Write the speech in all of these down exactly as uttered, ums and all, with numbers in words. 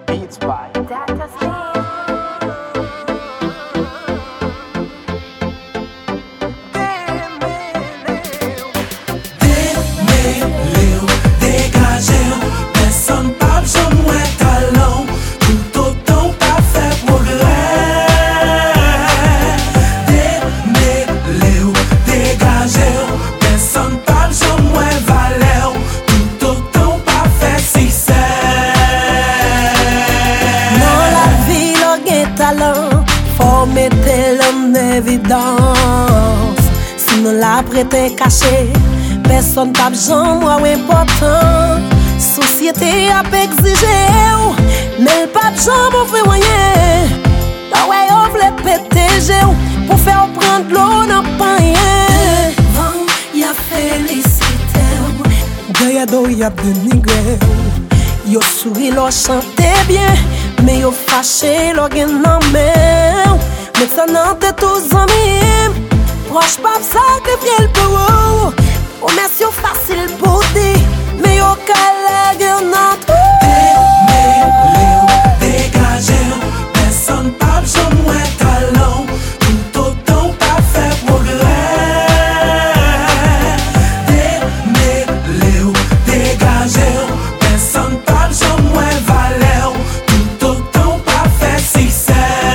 Beats by Data Steve. Démêlez-vous, dégagez-vous, personne pas besoin de moins talent, tout autant pas fait progrès. Démêlez-vous, dégagez-vous, personne pas besoin de moins valeur, tout autant pas fait succès. Dans la vie, l'on a talent, faut mettre l'homme en évidence. Sinon la prête caché, personne pas besoin moi important. Société a exigé, mais pas besoin pour faire moyen. La ouais on veut péter pour faire prendre l'eau dans pas rien. Vent y a félicité, derrière d'eau y a dénigré. Yo sourit, lo chante bien, mais yo fâché, lo gen nan men. Mais ça nan te tous amis, proche pas sacrifier le pour. Promesse yo facile pour dire, mais yo collègue nan tout. Démêlez-vous, dégagez-vous, personne pas besoin de moins talent, tout autant pas fait progrès. Démêlez-vous, dégagez-vous, personne pas besoin de moins valeur, tout autant pas fait succès.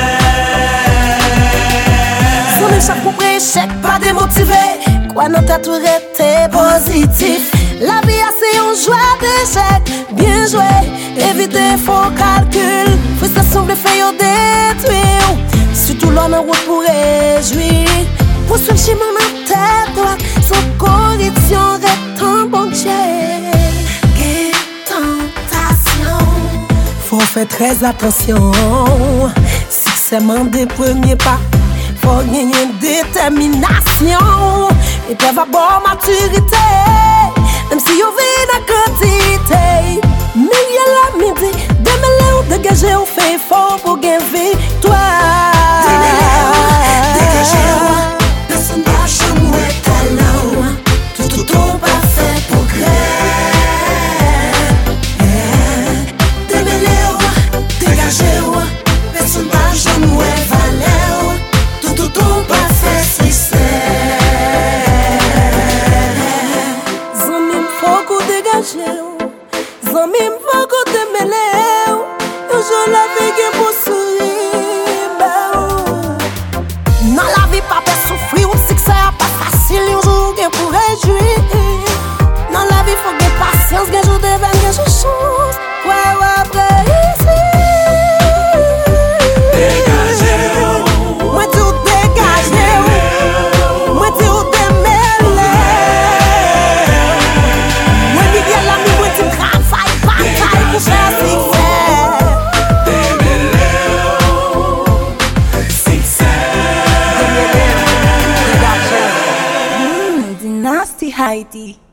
Son échec pour échec, pas démotivé. Quoi non t'as tout été positif. La vie a c'est un joie d'échec. Bien joué, évitez faux calcul. Frustration de faire détruire. Surtout l'homme en route pour réjouir. Pour ce chemin dans tête droite, sans correction reste un bon Dieu. Quelle tentation. Faut faire très attention. Succès des premiers pas. Faut gagner détermination. Et peuvent avoir maturité. Même si vous vivez dans la quantité. Mais y a la midi. Démêlez-vous, dégagez-vous, fait fort pour gagner victoire. Démêlez-vous, dégagez-vous, personne pas chambre moins talent, tout autant pas fait progrès. Démêlez-vous, dégagez-vous, personne pas chambre moins valeur, tout autant pas fait succès. Zanmim faut qu'on dégage. Zanmim faut qu'on démêle. Un jour la vie qui pour sourire. Dans la vie pas pour souffrir. Ou si que ça pas facile. Un jour qui pour réjouir. Dans la vie faut que patience. Un jour de vain, un jour chance. Ouais ouais après ici. Dégagez-vous, Moi tout dégagez. Moi tout démêler. Moi Miguel ami, moi tu travailles, bataille pour faire succès. démêlez-vous, succès. Dynasty Haiti.